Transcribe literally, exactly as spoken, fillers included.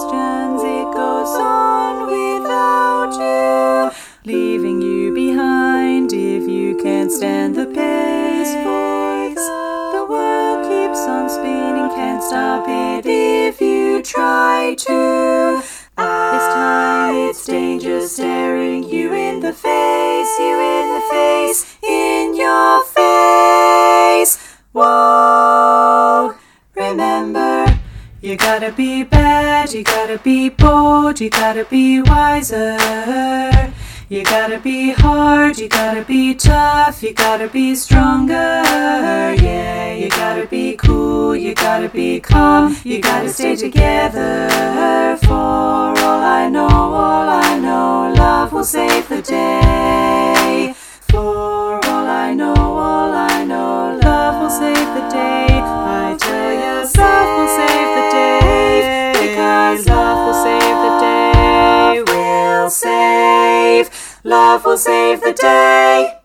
questions, it goes on without you, leaving you behind if you can't stand the pace. Voice, the world keeps on spinning, can't stop it if you try to. This time it's danger staring you in the face, you in the face, in your face. Whoa, remember, you gotta be bad, you gotta be bold, you gotta be wiser. You gotta be hard, you gotta be tough, you gotta be stronger. Yeah, you gotta be cool, you gotta be calm, you gotta stay together. For all I know, all I know, love will save the day. For all I know, all I know, love will save the day. I tell you, love will save the day, because love will save the day. Will save, love will save the day.